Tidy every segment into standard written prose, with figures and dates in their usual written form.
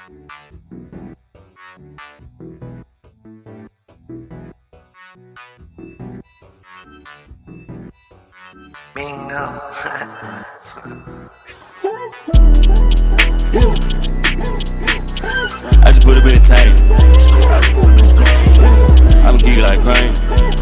Bingo. I just put up in a tank. I'm geek like Crane.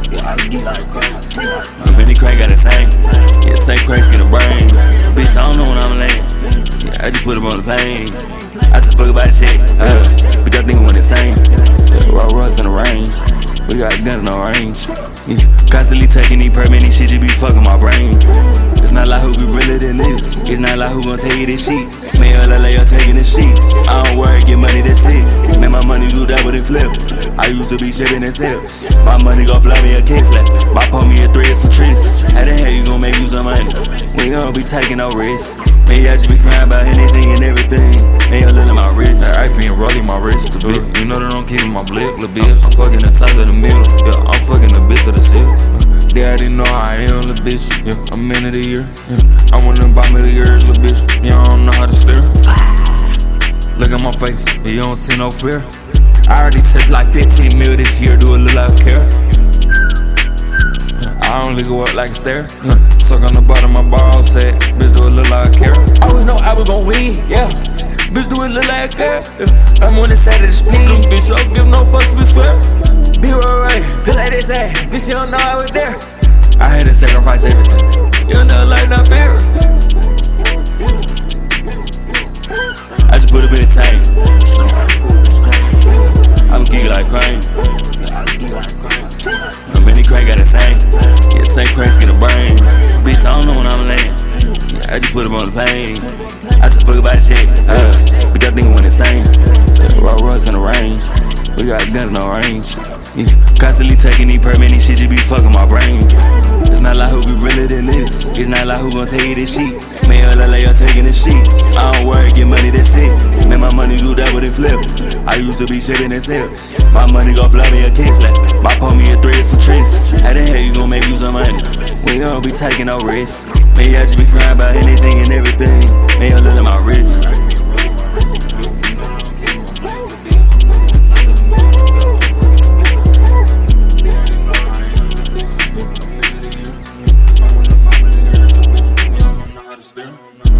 Benny Crank got the same. Yeah, take Crank's get a brain. Bitch, I don't know when I'm laying. Yeah, I just put him on the plane. I just fuck about shit. Bitch, I think I'm insane. Yeah, Roll Royce in the range. We got guns, no range. Yeah, constantly taking these permits, shit just be fucking my brain. It's not like who be realer than this. It's not like who gon' tell you this shit. Man, LA, I'm taking this shit. I don't worry, get money, that's it. Man, my money do double and flip. I used to be shipping and sales. My money gon' blow me a kick slap. My pull me a 3 or some tricks. How the hell you gon' make you some money? We gon' be taking no risks. Man, I just be crying about anything and everything. Man, you're little my wrist. I been rolling my wrist a bit. You know that I'm keeping my blick, little bitch. I'm fucking the top of the middle. Yeah, I'm fucking the bitch of the seal. They already know how I am, little bitch. Yeah, I'm in of the year. Yeah, I want them buy me the years, little bitch. Yeah, I don't know how to steer. Look at my face, yeah, you don't see no fear. I already touched like 15 mil this year, do a little out of care. I only go up like a stair. Suck on the bottom of my ball set. Bitch, do a little out of care. I always know I was gon' win, yeah. Bitch, do a little like a care. I'm on the side of the spleen. Bitch, don't give no fucks if it's fair. Be right, feel like this ass. Bitch, you don't know I was there. I had to sacrifice everything. You know, like not fair. I just put up in a tank. I'm geek like Crane. Benny Crank got the same. Yeah, take Crank's get a brain. Bitch, I don't know when I'm laying. Yeah, I just put him on the plane. I just fuck about shit. Bitch, I think I'm insane. Roll Royce in the range. We got guns, no range. Yeah, constantly taking these permits, shit just be fucking my brain. It's not like who be realer than this. It's not like who gon' tell you this shit. Man, LA, I'm taking this shit. I don't worry, get money, that's it. Man, my money do double and flip. I used to be shipping and sales. My money gon' blow me a kick slap. My pull me a 3 or some tricks. How the hell you gon' make you some money? We gon' be taking no risks. Man, I just be crying about anything and everything. Man, look at my wrist. I don't know how to steer.